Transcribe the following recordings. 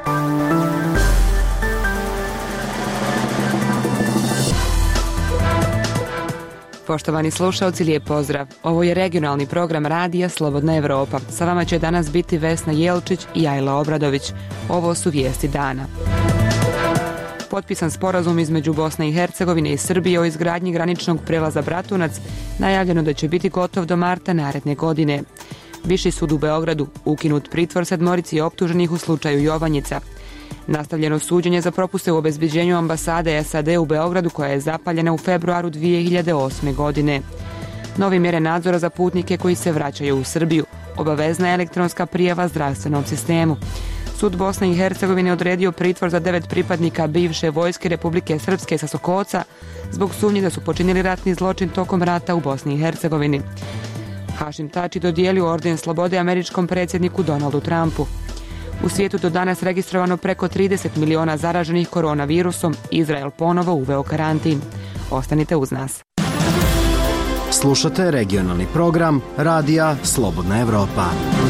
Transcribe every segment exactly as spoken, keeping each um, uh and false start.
Poštovani slušalci, lijep pozdrav. Ovo je regionalni program radija Slobodna Evropa. Sa vama će danas biti Vesna Jelčić i Ajla Obradović. Ovo su vijesti dana. Potpisan sporazum između Bosne i Hercegovine i Srbije o izgradnji graničnog prelaza Bratunac, najavljeno da će biti gotov do marta naredne godine. Viši sud u Beogradu ukinut pritvor sedmorici optuženih u slučaju Jovanjica. Nastavljeno suđenje za propuste u obezbeđenju ambasade S A D u Beogradu koja je zapaljena u februaru dvije hiljade osme. godine. Novi mjere nadzora za putnike koji se vraćaju u Srbiju. Obavezna elektronska prijava zdravstvenom sistemu. Sud Bosne i Hercegovine odredio pritvor za devet pripadnika bivše vojske Republike Srpske sa Sokoca zbog sumnje da su počinili ratni zločin tokom rata u Bosni i Hercegovini. Hašim Tači dodijelio orden slobode američkom predsjedniku Donaldu Trumpu. U svijetu do danas registrovano preko trideset miliona zaraženih koronavirusom, Izrael ponovo uveo karantin. Ostanite uz nas. Slušate regionalni program radija Slobodna Evropa.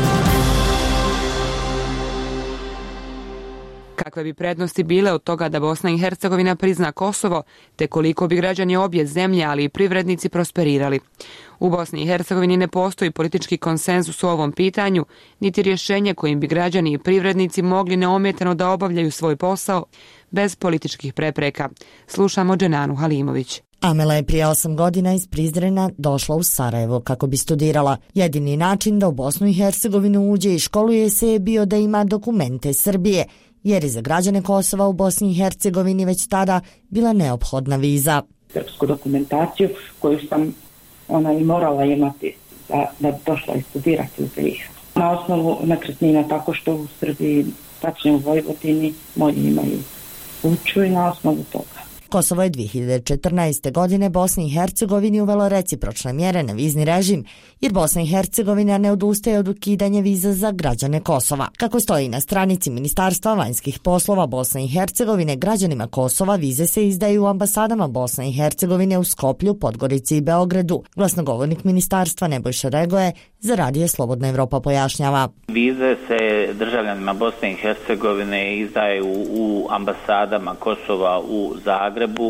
Kakve bi prednosti bile od toga da Bosna i Hercegovina prizna Kosovo, te koliko bi građani obje zemlje, ali i privrednici prosperirali. U Bosni i Hercegovini ne postoji politički konsenzus u ovom pitanju, niti rješenje kojim bi građani i privrednici mogli neometano da obavljaju svoj posao bez političkih prepreka. Slušamo Dženanu Halimović. Amela je prije osam godina iz Prizrena došla u Sarajevo kako bi studirala. Jedini način da u Bosnu i Hercegovinu uđe i školuje se je bio da ima dokumente Srbije, jer je za građane Kosova u Bosni i Hercegovini već tada bila neophodna viza. Srpsku dokumentaciju koju sam ona i morala imati da, da bi došla i studirati u B i H. Na osnovu nekretnina, tako što u Srbiji, tačnije u Vojvodini, moji imaju kuću i na osnovu toga. Kosovo je dvije hiljade četrnaeste. godine Bosni i Hercegovini uvelo recipročne mjere na vizni režim, jer Bosna i Hercegovina ne odustaje od ukidanja viza za građane Kosova. Kako stoji na stranici Ministarstva vanjskih poslova Bosne i Hercegovine, građanima Kosova vize se izdaju u ambasadama Bosne i Hercegovine u Skoplju, Podgorici i Beogradu. Glasnogovornik ministarstva Nebojša Regoje za Radio Slobodna Evropa pojašnjava. Vize se državljanima Bosne i Hercegovine izdaju u ambasadama Kosova u Zagrebu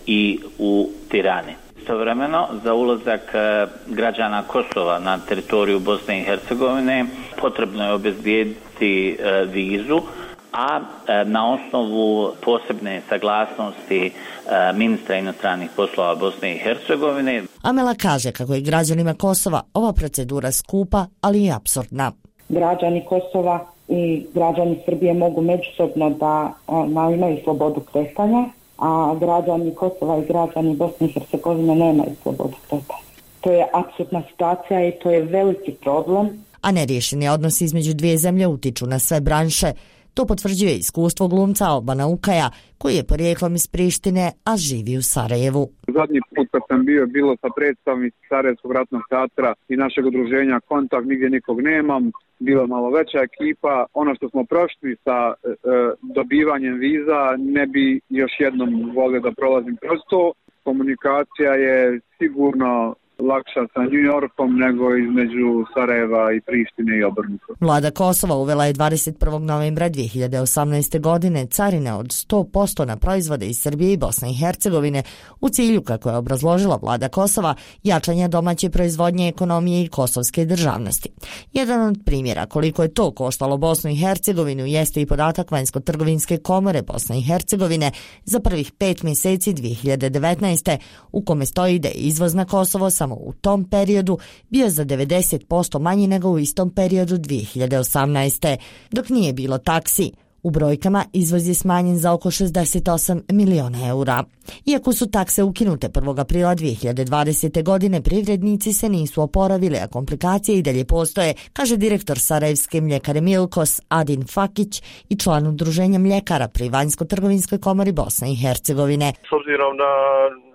i u Tirani. Istovremeno, za ulazak građana Kosova na teritoriju Bosne i Hercegovine potrebno je obezbijediti vizu, a na osnovu posebne saglasnosti ministra inostranih poslova Bosne i Hercegovine. Amela kaže kako je građanima Kosova ova procedura skupa, ali i apsurdna. Građani Kosova i građani Srbije mogu međusobno da ona, imaju slobodu kretanja, a građani Kosova i građani Bosne i Hercegovine nemaju slobodu kretanja. To je apsurdna situacija i to je veliki problem. A neriješeni odnosi između dvije zemlje utiču na sve branše. To potvrđuje iskustvo glumca Albana Ukaja, koji je porijeklom iz Prištine, a živi u Sarajevu. Zadnji put kad sam bio, bilo sa predstavnici Sarajevskog ratnog teatra i našeg udruženja Kontakt, nigdje nikog nemam. Bila malo veća ekipa. Ono što smo prošli sa e, dobivanjem viza, ne bi još jednom volio da prolazim kroz to. Komunikacija je sigurno lakša sa New Yorkom nego između Sarajeva i Prištine i obrnuto. Vlada Kosova uvela je dvadeset prvog novembra dvije hiljade osamnaeste. godine carine od sto posto na proizvode iz Srbije i Bosne i Hercegovine u cilju, kako je obrazložila vlada Kosova, jačanja domaće proizvodnje, ekonomije i kosovske državnosti. Jedan od primjera koliko je to koštalo Bosnu i Hercegovinu jeste i podatak Vanjsko-trgovinske komore Bosne i Hercegovine za prvih pet mjeseci dvije hiljade devetnaeste. u kome stoji da je izvoz na Kosovo samo u tom periodu bio za devedeset posto manji nego u istom periodu dvije hiljade osamnaeste. Dok nije bilo taksi, u brojkama izvoz je smanjen za oko šezdeset osam miliona eura. Iako su takse ukinute prvog aprila dvije hiljade dvadesete. godine, privrednici se nisu oporavili, a komplikacije i dalje postoje, kaže direktor Sarajevske mljekare Milkos Adin Fakić i član udruženja mljekara pri Vanjsko-trgovinskoj komori Bosne i Hercegovine. S obzirom na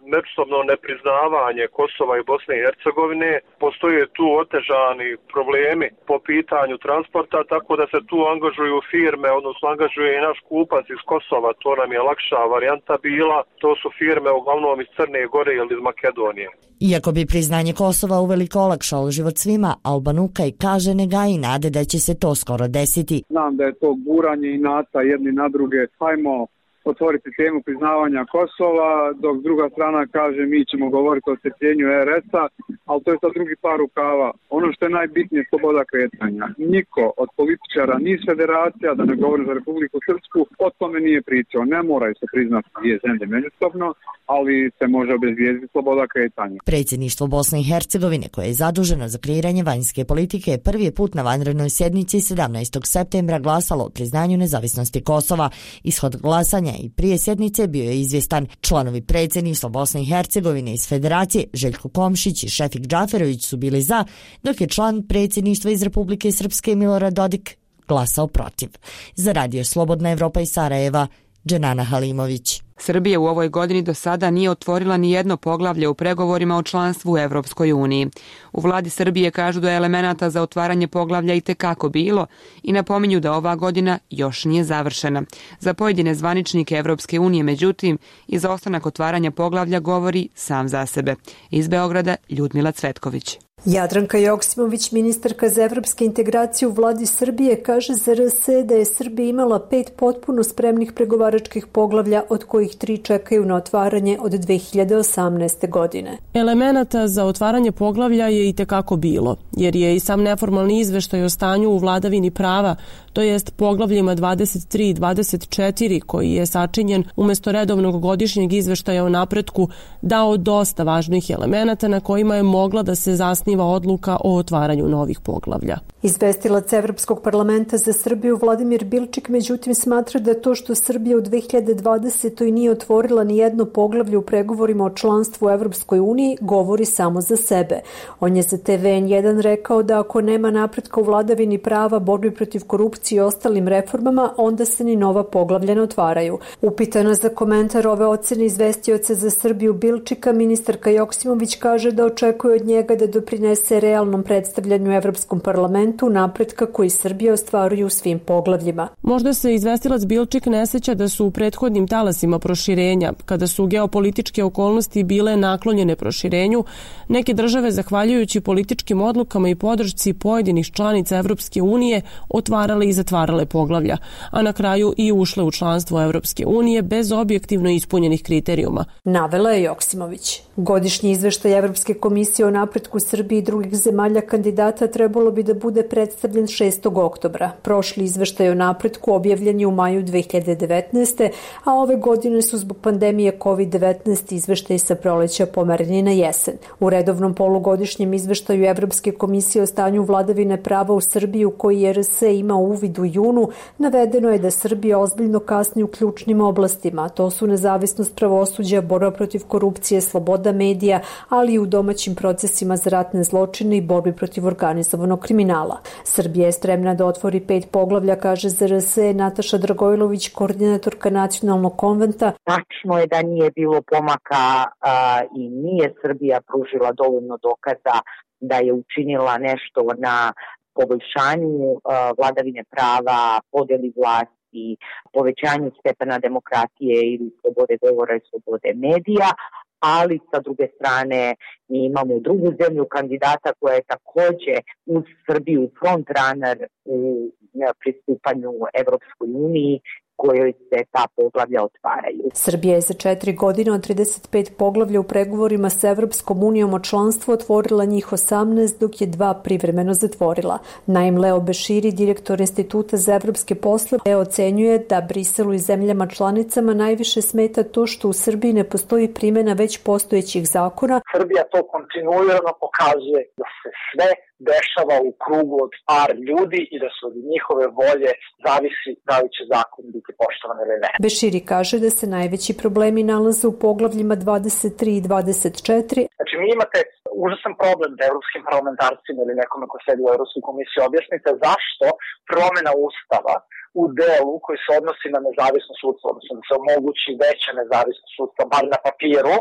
međusobno nepriznavanje Kosova i Bosne i Hercegovine. Postoje tu otežani problemi po pitanju transporta, tako da se tu angažuju firme, odnosno angažuje i naš kupac iz Kosova, to nam je lakša varijanta bila. To su firme uglavnom iz Crne Gore ili iz Makedonije. Iako bi priznanje Kosova uveliko olakšalo život svima, Albanukaj kaže ne gaji nade da će se to skoro desiti. Znam da je to guranje i nata jedni na druge. Hajmo otvoriti temu priznavanja Kosova, dok druga strana kaže mi ćemo govoriti o strpljenju er es-a, ali to je sad drugi par rukava. Ono što je najbitnije je sloboda kretanja. Niko od političara, ni federacija, da ne govorim za Republiku Srpsku, o tome nije pričao. Ne moraju se priznati dvije zemlje međusobno, ali se može obezbijediti sloboda kretanja. Predsjedništvo Bosne i Hercegovine, koje je zaduženo za kreiranje vanjske politike, prvi put na vanrednoj sjednici sedamnaestog septembra glasalo o priznanju nezavisnosti Kosova. Ishod glasanja i prije sjednice bio je izvjestan. Članovi predsjedništva Bosne i Hercegovine iz Federacije Željko Komšić i Šefik Džaferović su bili za, dok je član predsjedništva iz Republike Srpske Milorad Dodik glasao protiv. Za Radio Slobodna Evropa iz Sarajeva, Dženana Halimović. Srbija u ovoj godini do sada nije otvorila ni jedno poglavlje u pregovorima o članstvu u Evropskoj uniji. U vladi Srbije kažu da je elemenata za otvaranje poglavlja i tekako bilo i napominju da ova godina još nije završena. Za pojedine zvaničnike Evropske unije, međutim, izostanak otvaranja poglavlja govori sam za sebe. Iz Beograda Ljudmila Cvetković. Jadranka Joksimović, ministarka za evropske integracije u vladi Srbije, kaže za er es da je Srbija imala pet potpuno spremnih pregovaračkih poglavlja, od kojih tri čekaju na otvaranje od dve hiljade osamnaeste. godine. Elemenata za otvaranje poglavlja je i tekako bilo, jer je i sam neformalni izveštaj o stanju u vladavini prava, to jest poglavljima dvadeset tri i dvadeset četiri, koji je sačinjen umjesto redovnog godišnjeg izveštaja o napretku, dao dosta važnih elemenata na kojima je mogla da se zasniva odluka o otvaranju novih poglavlja. Izvestilac Evropskog parlamenta za Srbiju Vladimir Bilčik međutim smatra da to što Srbija u dve hiljade dvadesetoj nije otvorila ni jedno poglavlje u pregovorima o članstvu u Evropskoj uniji govori samo za sebe. On je za te ve en jedan rekao da ako nema napretka u vladavini prava, borbi protiv korupcije i ostalim reformama, onda se ni nova poglavlja ne otvaraju. Upitana za komentar ove ocene izvestioca za Srbiju Bilčika, ministarka Joksimović kaže da očekuje od njega da doprinese realnom predstavljanju Evropskom parlamentu napretka koji Srbija ostvaruje u svim poglavljima. Možda se izvestilac Bilčik ne seća da su u prethodnim talasima proširenja, kada su geopolitičke okolnosti bile naklonjene proširenju, neke države, zahvaljujući političkim odlukama i podršci pojedinih članica Evropske unije, otvarale i zatvarale poglavlja, a na kraju i ušle u članstvo Evropske unije bez objektivno ispunjenih kriterijuma. Navela je Joksimović. Godišnji izveštaj Evropske komisije o napretku Srbije i drugih zemalja kandidata trebalo bi da bude predstavljen šestog oktobra. Prošli izveštaj o napretku objavljen je u maju dve hiljade devetnaeste. a ove godine su zbog pandemije kovid devetnaest izveštaj sa proleća pomereni na jesen. U redovnom polugodišnjem izveštaju Evropske komisije o stanju vladavine prava u Srbiji, u koji je er es ima uvid u junu, navedeno je da Srbija ozbiljno kasni u ključnim oblastima. To su nezavisnost pravosuđa, borba protiv korupcije, sloboda medija, ali i u domaćim procesima za ratne zločine i borbi protiv organizovanog kriminala. Srbija je spremna da otvori pet poglavlja, kaže za er es Nataša Dragojlović, koordinatorka nacionalnog konventa. Tačno je da nije bilo pomaka a, i nije Srbija pružila dovoljno dokaza da je učinila nešto na poboljšanju a, vladavine prava, podeli vlasti, povećanju stepena demokratije ili slobode govora i slobode medija, ali sa druge strane mi imamo drugu zemlju kandidata koja je također uz Srbiju frontrunner u pristupanju Evropskoj uniji, kojoj se ta poglavlja otvaraju. Srbija je za četiri godine od trideset pet poglavlja u pregovorima sa Evropskom unijom o članstvu otvorila njih osamnaest, dok je dva privremeno zatvorila. Naim Leo Beširi, direktor Instituta za evropske poslove, ocenjuje da Briselu i zemljama članicama najviše smeta to što u Srbiji ne postoji primjena već postojećih zakona. Srbija to kontinuirano pokazuje da se sve dešava u krugu od par ljudi i da se od njihove volje zavisi da li će zakon biti poštovan ili ne. Beširi kaže da se najveći problemi nalaze u poglavljima dvadeset tri i dvadeset četiri. Znači mi imate užasan problem da evropskim parlamentarcima ili nekome ko sedi u Evropskoj komisiji objasnite zašto promjena ustava u delu koji se odnosi na nezavisno sudstvo, odnosno da se omogući veća nezavisno sudstvo, bar na papiru,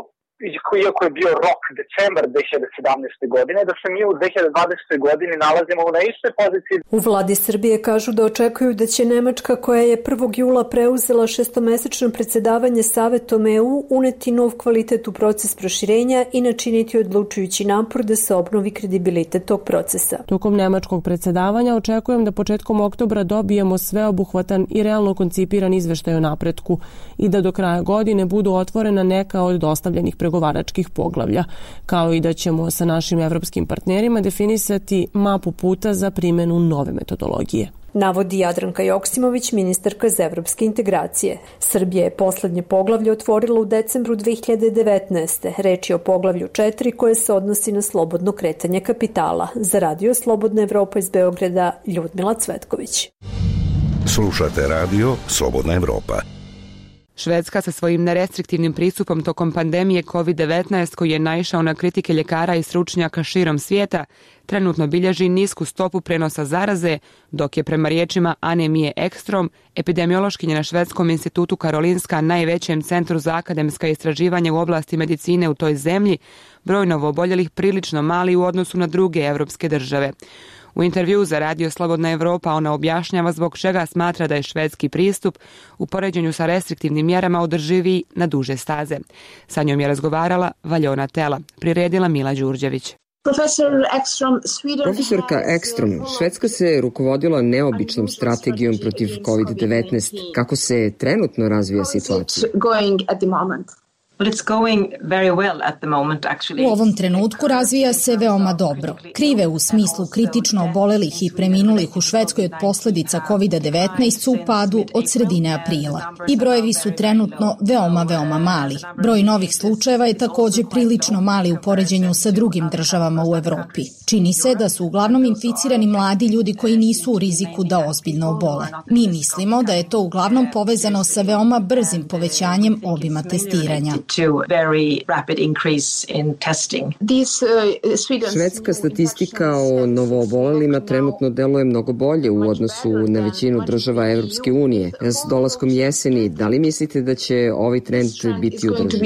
iako je bio rok decembar dve hiljade sedamnaeste. godine, da se mi u dve hiljade dvadesetoj. godini nalazimo na istoj poziciji. U vladi Srbije kažu da očekuju da će Nemačka, koja je prvog jula preuzela šestomesečno predsedavanje Savetom E U, uneti nov kvalitet u proces proširenja i načiniti odlučujući napor da se obnovi kredibilitet tog procesa. Tokom nemačkog predsedavanja očekujem da početkom oktobra dobijemo sveobuhvatan i realno koncipiran izveštaj o napretku i da do kraja godine budu otvorena neka od dostavljenih pregovaračkih poglavlja, kao i da ćemo sa našim evropskim partnerima definisati mapu puta za primjenu nove metodologije. Navodi Jadranka Joksimović, ministarka za evropske integracije. Srbija je poslednje poglavlje otvorila u decembru dve hiljade devetnaeste. Reč je o poglavlju četiri koje se odnosi na slobodno kretanje kapitala. Za Radio Slobodna Evropa iz Beograda, Ljudmila Cvetković. Slušate Radio Slobodna Evropa. Švedska sa svojim nerestriktivnim pristupom tokom pandemije kovid devetnaest, koji je naišao na kritike ljekara i stručnjaka širom svijeta, trenutno bilježi nisku stopu prenosa zaraze, dok je prema riječima Ane Mije Ekstrom, epidemiološkinje na Švedskom institutu Karolinska, najvećem centru za akademska istraživanja u oblasti medicine u toj zemlji, broj novooboljelih prilično mali u odnosu na druge evropske države. U intervju za Radio Slobodna Evropa ona objašnjava zbog čega smatra da je švedski pristup u poređenju sa restriktivnim mjerama održiviji na duže staze. Sa njom je razgovarala Valjona Tela, priredila Mila Đurđević. Profesorka Ekstrom, Švedska se rukovodila neobičnom strategijom protiv kovid devetnaest. Kako se trenutno razvija situacija? U ovom trenutku razvija se veoma dobro. Krive u smislu kritično obolelih i preminulih u Švedskoj od posljedica kovid devetnaest su u padu od sredine aprila. I brojevi su trenutno veoma, veoma mali. Broj novih slučajeva je također prilično mali u poređenju sa drugim državama u Evropi. Čini se da su uglavnom inficirani mladi ljudi koji nisu u riziku da ozbiljno obole. Mi mislimo da je to uglavnom povezano sa veoma brzim povećanjem obima testiranja. Švedska statistika o novoobolelima trenutno deluje mnogo bolje u odnosu na većinu država Evropske unije. S dolaskom jeseni, da li mislite da će ovaj trend biti održiv?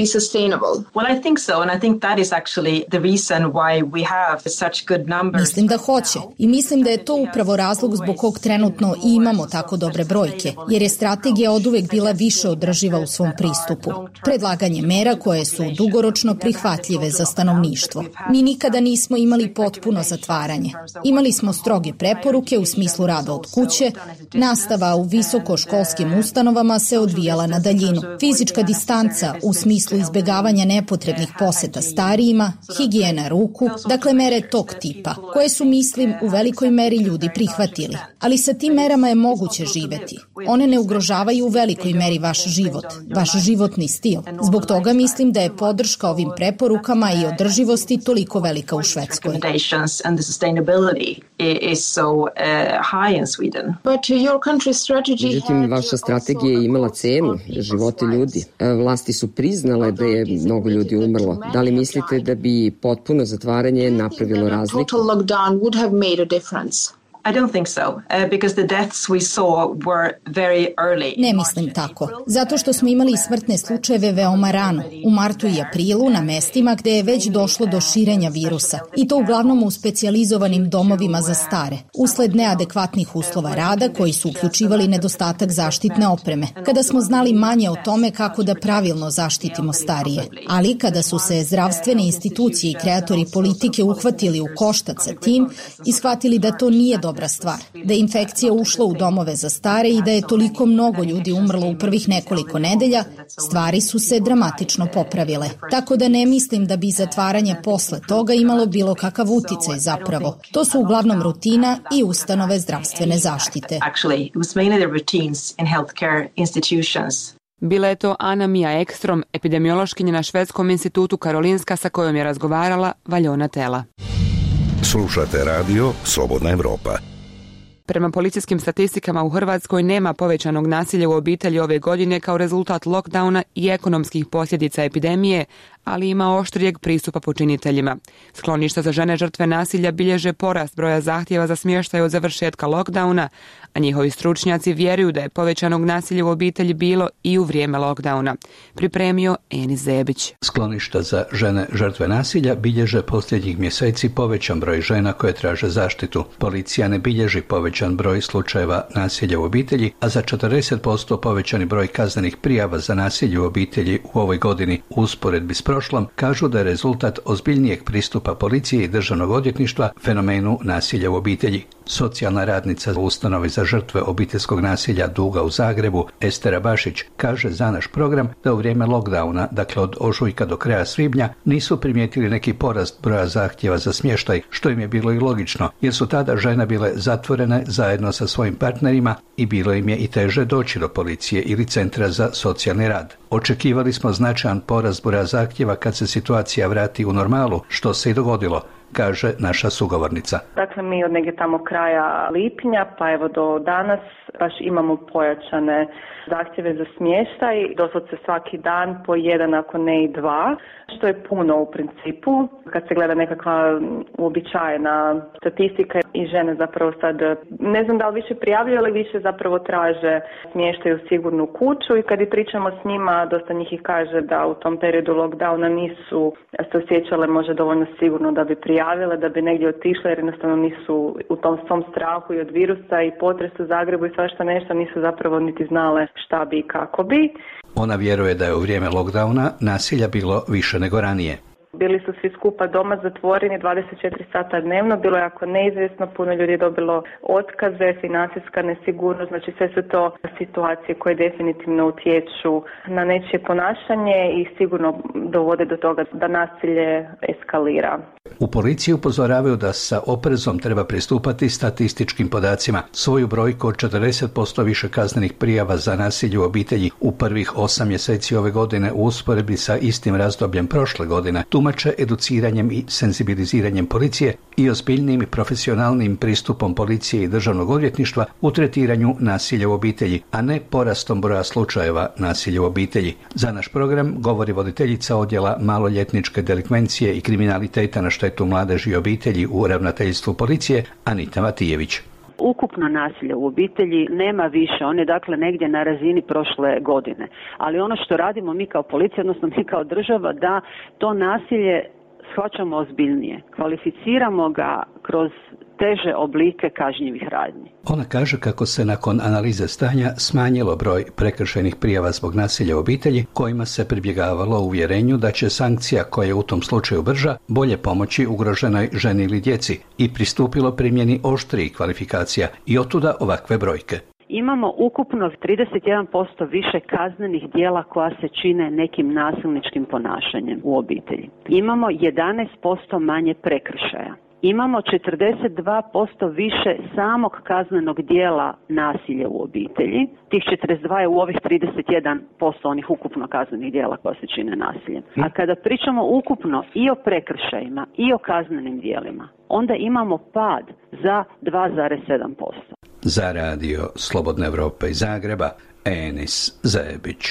Mislim da hoće i mislim da je to upravo razlog zbog kog trenutno i imamo tako dobre brojke, jer je strategija oduvek bila više održiva u svom pristupu. Predlaganje mera koje su dugoročno prihvatljive za stanovništvo. Mi nikada nismo imali potpuno zatvaranje. Imali smo stroge preporuke u smislu rada od kuće, nastava u visokoškolskim ustanovama se odvijala na daljinu. Fizička distanca u smislu izbjegavanja nepotrebnih poseta starijima, higijena ruku, dakle mere tog tipa, koje su, mislim, u velikoj meri ljudi prihvatili. Ali sa tim merama je moguće živeti. One ne ugrožavaju u velikoj meri vaš život, vaš životni stil. Zbog toga mislim da je podrška ovim preporukama i održivosti toliko velika u Švedskoj. Međutim, vaša strategija je imala cenu, živote ljudi. Vlasti su priznale da je mnogo ljudi umrlo. Da li mislite da bi potpuno zatvaranje napravilo razliku? Ne mislim tako, zato što smo imali smrtne slučajeve veoma rano, u martu i aprilu na mestima gde je već došlo do širenja virusa, i to uglavnom u specijalizovanim domovima za stare, usled neadekvatnih uslova rada koji su uključivali nedostatak zaštitne opreme, kada smo znali manje o tome kako da pravilno zaštitimo starije. Ali kada su se zdravstvene institucije i kreatori politike uhvatili u koštac sa tim i shvatili da to nije dobra stvar, da je infekcija ušla u domove za stare i da je toliko mnogo ljudi umrlo u prvih nekoliko nedelja, stvari su se dramatično popravile. Tako da ne mislim da bi zatvaranje posle toga imalo bilo kakav uticaj zapravo. To su uglavnom rutina i ustanove zdravstvene zaštite. Bila je to Ana Mija Ekstrom, epidemiološkinja na Švedskom institutu Karolinska, sa kojom je razgovarala Valjona Tela. Slušate Radio Slobodna Evropa. Prema policijskim statistikama u Hrvatskoj nema povećanog nasilja u obitelji ove godine kao rezultat lockdowna i ekonomskih posljedica epidemije, ali ima oštrijeg pristupa počiniteljima. Skloništa za žene žrtve nasilja bilježe porast broja zahtjeva za smještaj od završetka lockdowna, a njihovi stručnjaci vjeruju da je povećanog nasilja u obitelji bilo i u vrijeme lockdowna. Pripremio Enis Zebić. Skloništa za žene žrtve nasilja bilježe posljednjih mjeseci povećan broj žena koje traže zaštitu. Policija ne bilježi povećan broj slučajeva nasilja u obitelji, a za četrdeset posto povećani broj kaznenih prijava za nasilje u obitelji u ovoj godini u usporedbi s prošlom kažu da je rezultat ozbiljnijeg pristupa policije i državnog odvjetništva fenomenu nasilja u obitelji. Socijalna radnica u ustanovi za žrtve obiteljskog nasilja Duga u Zagrebu, Estera Bašić, kaže za naš program da u vrijeme lockdowna, dakle od ožujka do kraja svibnja, nisu primijetili neki porast broja zahtjeva za smještaj, što im je bilo i logično, jer su tada žene bile zatvorene zajedno sa svojim partnerima i bilo im je i teže doći do policije ili centra za socijalni rad. Očekivali smo značajan porast broja zahtjeva kad se situacija vrati u normalu, što se i dogodilo, kaže naša sugovornica. Dakle, mi od negdje tamo kraja lipnja pa evo do danas baš imamo pojačane zahtjeve za smještaj, doslovce svaki dan po jedan, ako ne i dva, što je puno u principu. Kad se gleda nekakva uobičajena statistika i žene zapravo sad, ne znam da li više prijavljuju, ali više zapravo traže smještaj u sigurnu kuću i kad i pričamo s njima, dosta njih ih kaže da u tom periodu lockdowna nisu se osjećale možda dovoljno sigurno da bi prijavile, da bi negdje otišle jer jednostavno nisu u tom svom strahu i od virusa i potresu u Zagrebu i svašta nešto, nisu zapravo niti znale šta bi i kako bi. Ona vjeruje da je u vrijeme lockdowna nasilja bilo više nego ranije. Bili su svi skupa doma zatvoreni dvadeset četiri sata dnevno, bilo je jako neizvjesno, puno ljudi je dobilo otkaze, financijska nesigurnost, znači sve su to situacije koje definitivno utječu na nečije ponašanje i sigurno dovode do toga da nasilje eskalira. U policiji upozoravaju da sa oprezom treba pristupati statističkim podacima. Svoju brojku od četrdeset posto više kaznenih prijava za nasilje u obitelji u prvih osam mjeseci ove godine u usporedbi sa istim razdobljem prošle godine tumače educiranjem i senzibiliziranjem policije i ozbiljnim i profesionalnim pristupom policije i državnog odvjetništva u tretiranju nasilja u obitelji, a ne porastom broja slučajeva nasilja u obitelji. Za naš program govori voditeljica odjela maloljetničke delikvencije i kriminaliteta na štetu mladeži i obitelji u ravnateljstvu policije Anita Matijević. Ukupno nasilje u obitelji nema više, on je dakle negdje na razini prošle godine. Ali ono što radimo mi kao policija, odnosno mi kao država, da to nasilje shvaćamo ozbiljnije. Kvalificiramo ga kroz teže oblike kažnjivih radnji. Ona kaže kako se nakon analize stanja smanjilo broj prekršajnih prijava zbog nasilja u obitelji, kojima se pribjegavalo u uvjerenju da će sankcija koja je u tom slučaju brža bolje pomoći ugroženoj ženi ili djeci i pristupilo primjeni oštrijih kvalifikacija i otuda ovakve brojke. Imamo ukupno trideset jedan posto više kaznenih djela koja se čine nekim nasilničkim ponašanjem u obitelji. Imamo jedanaest posto manje prekršaja. Imamo četrdeset dva posto više samog kaznenog dijela nasilja u obitelji. Tih četrdeset dva je u ovih trideset jedan posto onih ukupno kaznenih dijela koja se čine nasiljem. A kada pričamo ukupno i o prekršajima i o kaznenim dijelima, onda imamo pad za dva zarez sedam posto. Za radio Slobodne Evrope iz Zagreba, Enis Zebić.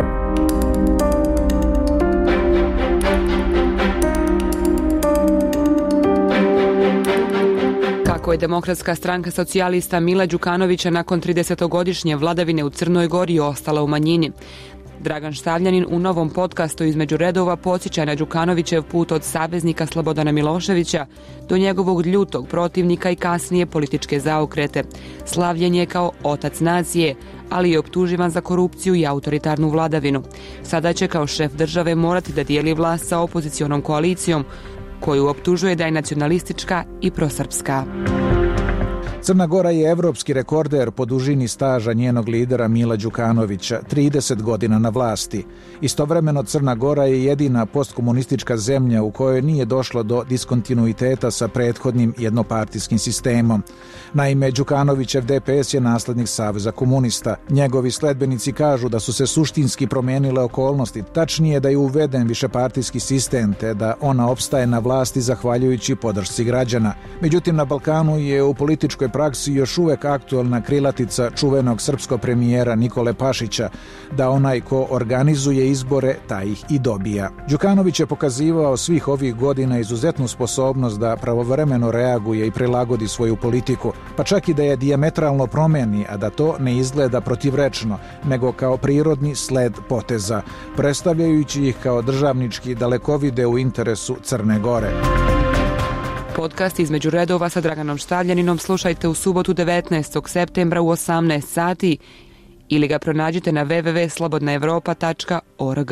Kako je Demokratska stranka socijalista Mila Đukanovića nakon tridesetogodišnje vladavine u Crnoj Gori ostala u manjini. Dragan Štavljanin u novom podcastu Između redova podsjeća na Đukanovićev put od saveznika Slobodana Miloševića do njegovog ljutog protivnika i kasnije političke zaokrete. Slavljen je kao otac nacije, ali je optuživan za korupciju i autoritarnu vladavinu. Sada će kao šef države morati da dijeli vlast sa opozicionom koalicijom, koju optužuje da je nacionalistička i prosrpska. Crna Gora je evropski rekorder po dužini staža njenog lidera Mila Đukanovića, trideset godina na vlasti. Istovremeno Crna Gora je jedina postkomunistička zemlja u kojoj nije došlo do diskontinuiteta sa prethodnim jednopartijskim sistemom. Naime, Đukanovićev D P S je naslednik Saveza komunista. Njegovi sledbenici kažu da su se suštinski promijenile okolnosti, tačnije da je uveden višepartijski sistem te da ona opstaje na vlasti zahvaljujući podršci građana. Međutim, na Balkanu je u političkoj praksi još uvek aktuelna krilatica čuvenog srpskog premijera Nikole Pašića, da onaj ko organizuje izbore, taj ih i dobija. Đukanović je pokazivao svih ovih godina izuzetnu sposobnost da pravovremeno reaguje i prilagodi svoju politiku, pa čak i da je dijametralno promeni, a da to ne izgleda protivrečno, nego kao prirodni sled poteza, predstavljajući ih kao državnički dalekovide u interesu Crne Gore. Podcast Između redova sa Draganom Štavljaninom slušajte u subotu devetnaestog septembra u osamnaest sati ili ga pronađite na w w w tačka slobodna evropa tačka org.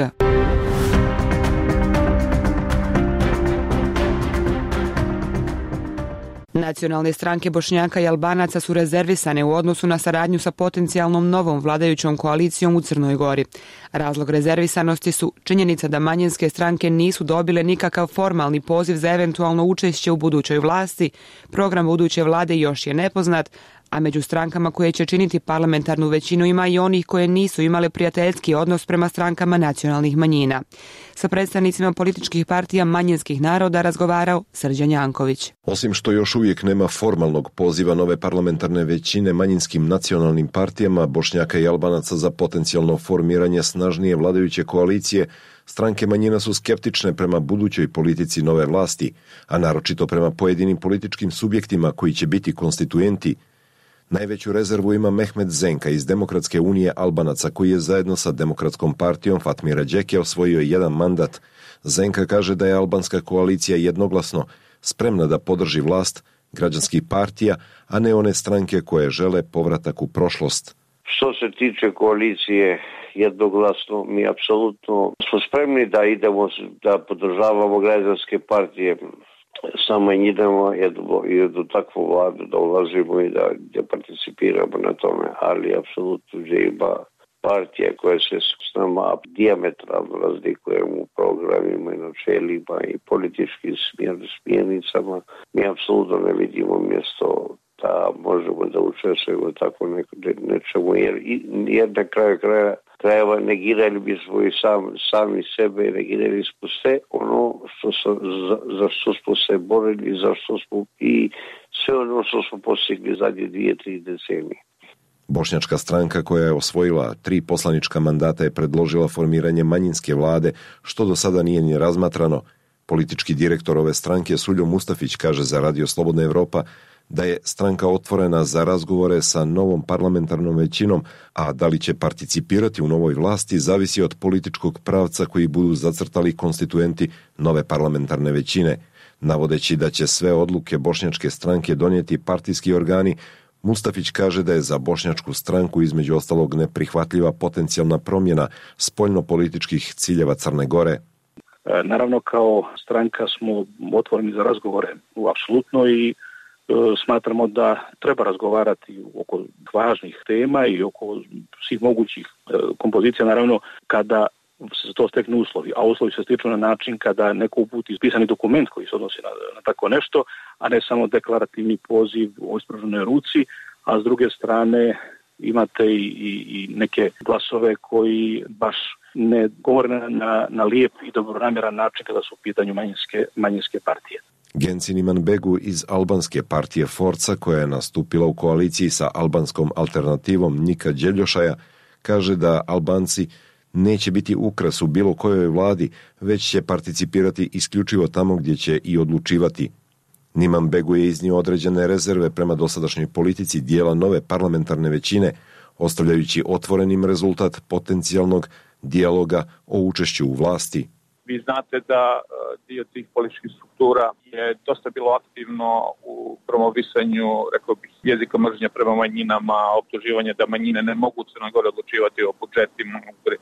Nacionalne stranke Bošnjaka i Albanaca su rezervisane u odnosu na saradnju sa potencijalnom novom vladajućom koalicijom u Crnoj Gori. Razlog rezervisanosti su činjenica da manjinske stranke nisu dobile nikakav formalni poziv za eventualno učešće u budućoj vlasti, program buduće vlade još je nepoznat, a među strankama koje će činiti parlamentarnu većinu ima i onih koje nisu imale prijateljski odnos prema strankama nacionalnih manjina. Sa predstavnicima političkih partija manjinskih naroda razgovarao Srđan Janković. Osim što još uvijek nema formalnog poziva nove parlamentarne većine manjinskim nacionalnim partijama Bošnjaka i Albanaca za potencijalno formiranje snažnije vladajuće koalicije, stranke manjina su skeptične prema budućoj politici nove vlasti, a naročito prema pojedinim političkim subjektima koji će biti konstituenti. Najveću rezervu ima Mehmet Zenka iz Demokratske unije Albanaca, koji je zajedno sa Demokratskom partijom Fatmira Đeke osvojio jedan mandat. Zenka kaže da je albanska koalicija jednoglasno spremna da podrži vlast građanskih partija, a ne one stranke koje žele povratak u prošlost. Što se tiče koalicije jednoglasno, mi apsolutno smo spremni da idemo, da podržavamo građanske partije. Samo idemo i do takvu vladu da ulazimo i da, da participiramo na tome, ali apsolutno ima partija koja se s nama dijametralno razlikujemo u programima i načelima i političkim smjernicama. Mi apsolutno ne vidimo mjesto da možemo da učestvujemo tako nečemu, jer, jer na kraju kraja krajeva negirali bismo i sam, sami sebe i negirali smo sve ono što so, za, za što smo se borili, za što smo i sve ono što smo postigli zadnje dvije, tri decenije. Bošnjačka stranka koja je osvojila tri poslanička mandata je predložila formiranje manjinske vlade, što do sada nije ni razmatrano. Politički direktor ove stranke Suljo Mustafić kaže za Radio Slobodna Evropa da je stranka otvorena za razgovore sa novom parlamentarnom većinom, a da li će participirati u novoj vlasti zavisi od političkog pravca koji budu zacrtali konstituenti nove parlamentarne većine. Navodeći da će sve odluke bošnjačke stranke donijeti partijski organi, Mustafić kaže da je za bošnjačku stranku između ostalog neprihvatljiva potencijalna promjena spoljno-političkih ciljeva Crne Gore. Naravno, kao stranka smo otvoreni za razgovore u apsolutno i smatramo da treba razgovarati oko važnih tema i oko svih mogućih kompozicija, naravno kada se to steknu uslovi, a uslovi se stiču na način kada neko uputi pisani dokument koji se odnosi na, na tako nešto, a ne samo deklarativni poziv o ispruženoj ruci, a s druge strane imate i, i, i neke glasove koji baš ne govore na, na, na lijep i dobronamjeran način kada su u pitanju manjinske, manjinske partije. Gencin Imanbegu iz albanske partije Forca, koja je nastupila u koaliciji sa albanskom alternativom Nika Đeljošaja, kaže da Albanci neće biti ukras u bilo kojoj vladi, već će participirati isključivo tamo gdje će i odlučivati. Imanbegu je iznio određene rezerve prema dosadašnjoj politici dijela nove parlamentarne većine, ostavljajući otvorenim rezultat potencijalnog dijaloga o učešću u vlasti. Vi znate da dio tih političkih struktura je dosta bilo aktivno u promovisanju, rekao bih, jezika mržnja prema manjinama, optuživanje da manjine ne mogu Crnoj Gori odlučivati o budžetima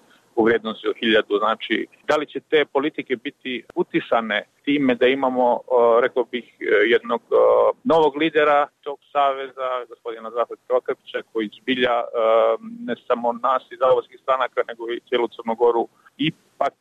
u vrijednosti od hiljadu. Znači, da li će te politike biti utišane time da imamo, rekao bih, jednog novog lidera tog saveza, gospodina Zahra Okapića, koji zbilja ne samo nas iz albanskih stranaka, nego i cijelu Crnu Goru ipak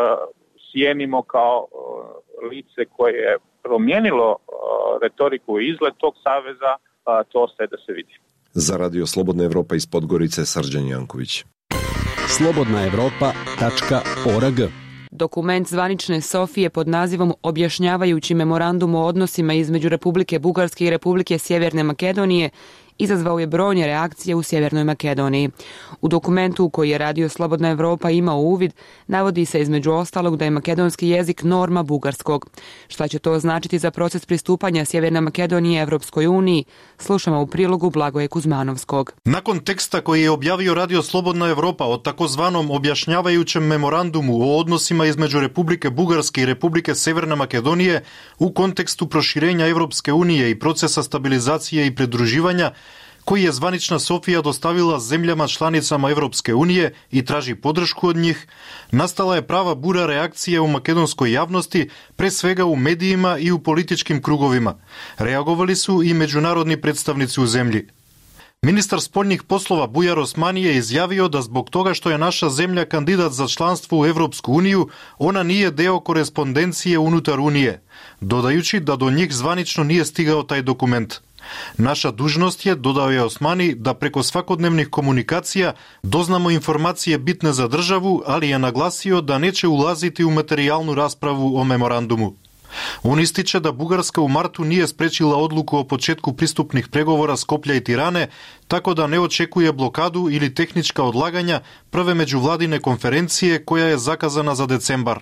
cijenimo kao lice koje je promijenilo retoriku i izgled tog saveza, to ostaje da se vidi. Za Radio Slobodna Evropa iz Podgorice, Srđan Janković. slobodna evropa tačka org Dokument zvanične Sofije pod nazivom Objašnjavajući memorandum o odnosima između Republike Bugarske i Republike Sjeverne Makedonije izazvao je brojne reakcije u Sjevernoj Makedoniji. U dokumentu u koji je Radio Slobodna Evropa imao uvid, navodi se između ostalog da je makedonski jezik norma bugarskog. Šta će to značiti za proces pristupanja Sjeverne Makedonije Evropskoj uniji? Slušamo u prilogu Blagoje Kuzmanovskog. Nakon teksta koji je objavio Radio Slobodna Evropa o takozvanom objašnjavajućem memorandumu o odnosima između Republike Bugarske i Republike Sjeverne Makedonije u kontekstu proširenja Evropske unije i procesa stabilizacije i pridruživanja, koji je zvanična Sofija dostavila zemljama članicama Evropske unije i traži podršku od njih, nastala je prava bura reakcije u makedonskoj javnosti, pre svega u medijima i u političkim krugovima. Reagovali su i međunarodni predstavnici u zemlji. Ministar spoljnih poslova Bujar Osmani je izjavio da zbog toga što je naša zemlja kandidat za članstvo u Evropsku uniju, ona nije deo korespondencije unutar Unije, dodajući da do njih zvanično nije stigao taj dokument. Naša dužnost je, dodao je Osmani, da preko svakodnevnih komunikacija doznamo informacije bitne za državu, ali je naglasio da neće ulaziti u materijalnu raspravu o memorandumu. On ističe da Bugarska u martu nije sprečila odluku o početku pristupnih pregovora Skoplja i Tirane, tako da ne očekuje blokadu ili tehnička odlaganja prve međuvladine konferencije koja je zakazana za decembar.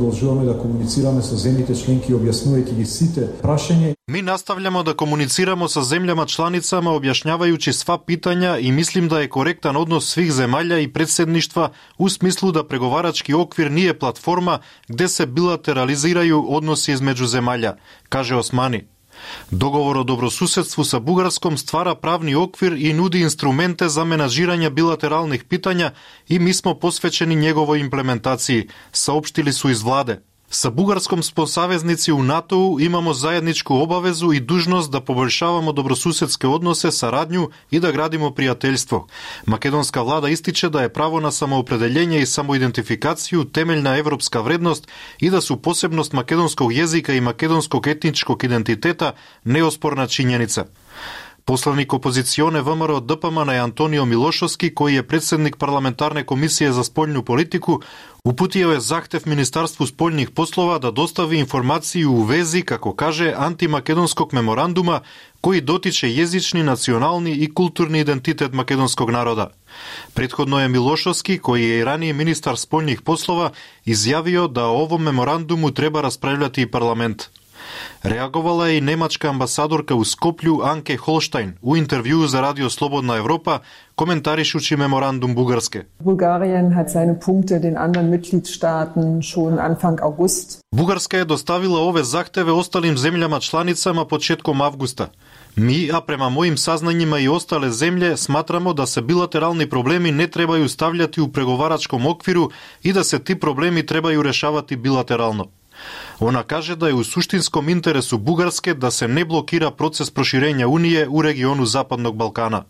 Mi nastavljamo da komuniciramo sa zemljama članicama objašnjavajući sva pitanja i mislim da je korektan odnos svih zemalja i predsjedništva u smislu da pregovarački okvir nije platforma gde se bilateraliziraju odnosi između zemalja, kaže Osmani. Dogovor o dobrosusedstvu sa Bugarskom stvara pravni okvir i nudi instrumente za menažiranje bilateralnih pitanja i mi smo posvećeni njegovoj implementaciji, saopštili su iz vlade. Sa Bugarskom smo saveznici u NATO-u, imamo zajedničku obavezu i dužnost da poboljšavamo dobrosusedske odnose, saradnju i da gradimo prijateljstvo. Makedonska vlada ističe da je pravo na samoopredeljenje i samoidentifikaciju temeljna evropska vrednost i da su posebnost makedonskog jezika i makedonskog etničkog identiteta neosporna činjenica. Poslanik opozicione V M R O D P M N je Antonio Milošovski, koji je predsjednik parlamentarne komisije za spoljnu politiku, uputio je zahtev Ministarstvu spoljnih poslova da dostavi informaciju u vezi, kako kaže, antimakedonskog memoranduma koji dotiče jezični, nacionalni i kulturni identitet makedonskog naroda. Prethodno je Milošovski, koji je i ranije ministar spoljnih poslova, izjavio da o ovom memorandumu treba raspravljati i parlament. Reagovala je i nemačka ambasadorka u Skoplju Anke Holstein u intervjuu za Radio Slobodna Evropa, komentarišući memorandum Bugarske. Bulgarien hat seine Punkte den anderen Mitgliedstaaten schon Anfang August. Bugarska je dostavila ove zahteve ostalim zemljama članicama početkom avgusta. Mi, a prema mojim saznanjima i ostale zemlje, smatramo da se bilateralni problemi ne trebaju stavljati u pregovaračkom okviru i da se ti problemi trebaju rešavati bilateralno. Ona kaže da je u suštinskom interesu Bugarske da se ne blokira proces proširenja Unije u regionu Zapadnog Balkana.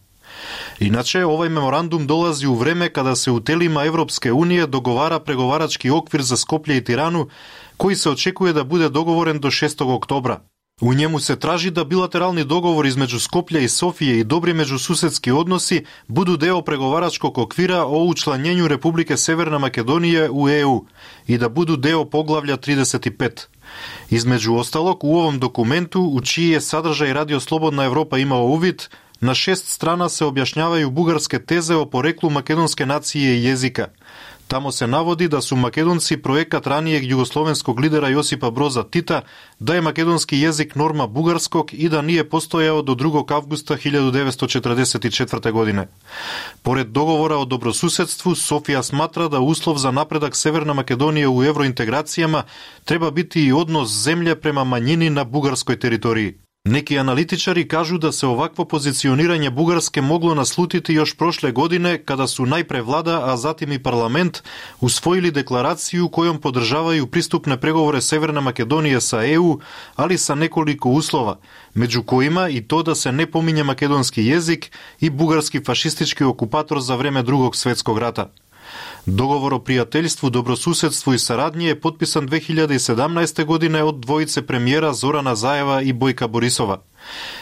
Inače, ovaj memorandum dolazi u vreme kada se u telima Evropske unije dogovara pregovarački okvir za Skoplje i Tiranu, koji se očekuje da bude dogovoren do šestog oktobra. U njemu se traži da bilateralni dogovor između Skoplja i Sofije i dobri međususedski odnosi budu deo pregovaračkog okvira o učlanjenju Republike Severna Makedonije u E U i da budu deo poglavlja trideset pet. Između ostalog, u ovom dokumentu, u čiji je sadržaj Radio Slobodna Evropa imao uvid, na šest strana se objašnjavaju bugarske teze o poreklu makedonske nacije i jezika. Tamo se navodi da su Makedonci projekat ranijeg jugoslovenskog lidera Josipa Broza Tita, da je makedonski jezik norma bugarskog i da nije postojao do drugog avgusta hiljadu devetsto četrdeset četvrte. godine. Pored dogovora o dobrosusedstvu, Sofija smatra da uslov za napredak Severna Makedonije u evrointegracijama treba biti i odnos zemlje prema manjini na bugarskoj teritoriji. Neki analitičari kažu da se ovakvo pozicioniranje Bugarske moglo naslutiti još prošle godine kada su najpre vlada, a zatim i parlament usvojili deklaraciju kojom podržavaju pristupne pregovore Severne Makedonije sa E U, ali sa nekoliko uslova, među kojima i to da se ne pominje makedonski jezik i bugarski fašistički okupator za vreme Drugog svjetskog rata. Dogovor o prijateljstvu, dobrosusedstvu i saradnji je potpisan dve hiljade sedamnaeste. godine od dvojice premijera Zorana Zajeva i Bojka Borisova.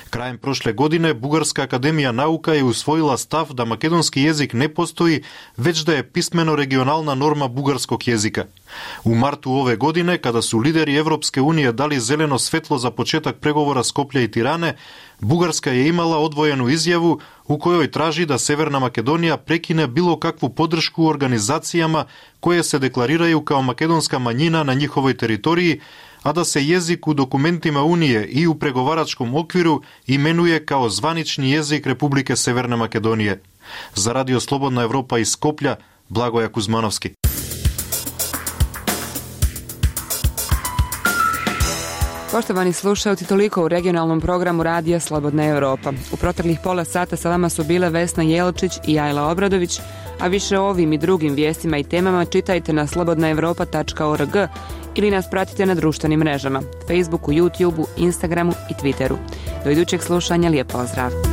Krajem prošle godine Bugarska akademija nauka je usvojila stav da makedonski jezik ne postoji, već da je pismeno regionalna norma bugarskog jezika. U martu ove godine, kada su lideri Evropske unije dali zeleno svetlo za početak pregovora Skoplja i Tirane, Bugarska je imala odvojenu izjavu u kojoj traži da Severna Makedonija prekine bilo kakvu podršku organizacijama koje se deklariraju kao makedonska manjina na njihovoj teritoriji, a da se jezik u dokumentima Unije i u pregovaračkom okviru imenuje kao zvanični jezik Republike Severne Makedonije. Za Radio Slobodna Evropa iz Skoplja, Blagoja Kuzmanovski. Poštovani slušalci, toliko u regionalnom programu Radija Slobodna Evropa. U proteklih pola sata sa vama su bile Vesna Jelčić i Ajla Obradović, a više o ovim i drugim vijestima i temama čitajte na slobodna evropa tačka org ili nas pratite na društvenim mrežama, Facebooku, YouTubeu, Instagramu i Twitteru. Do idućeg slušanja, lijep pozdrav!